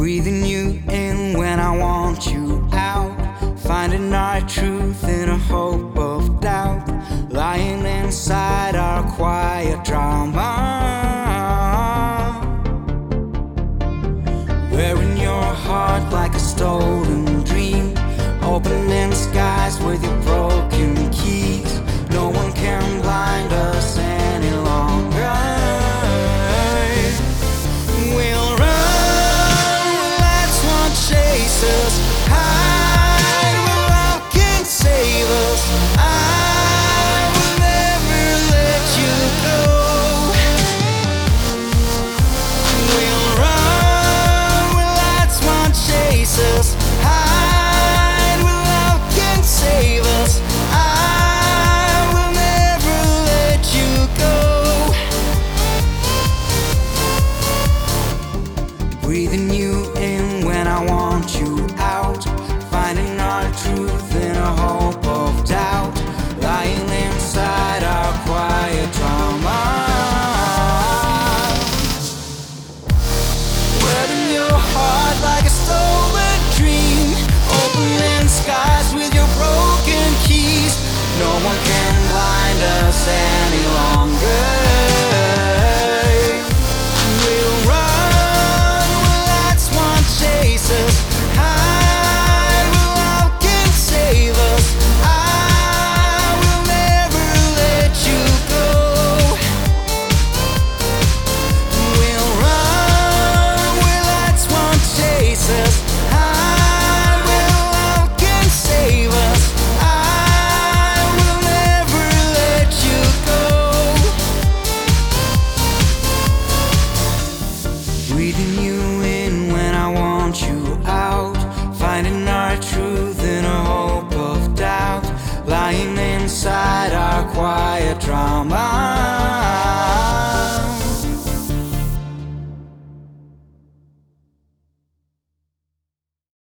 Breathing you in when I want you out, finding our truth in a hope of doubt, lying inside our quiet drama, wearing your heart like a stolen dream, opening skies with your broken keys. No one can blind us any longer. We'll run, we'll let one chase us, hide where love can save us. I will never let you go. We'll run, we'll let one chase us, hide where love can save us. I will never let you go. Breathing you in when I want you out, finding our truth in a hope of doubt, lying inside our quiet drama, wearing your heart like a stolen dream, opening skies with your broken keys. No one can blind us any longer. We'll run, we'll let one chase us, hide where love can save us. I will never let you go. We'll run, we'll let one chase us, hide where love can save us. I will never let you go. Breathing you in when I want you out, finding our truth in a hope of doubt, lying inside our quiet drama.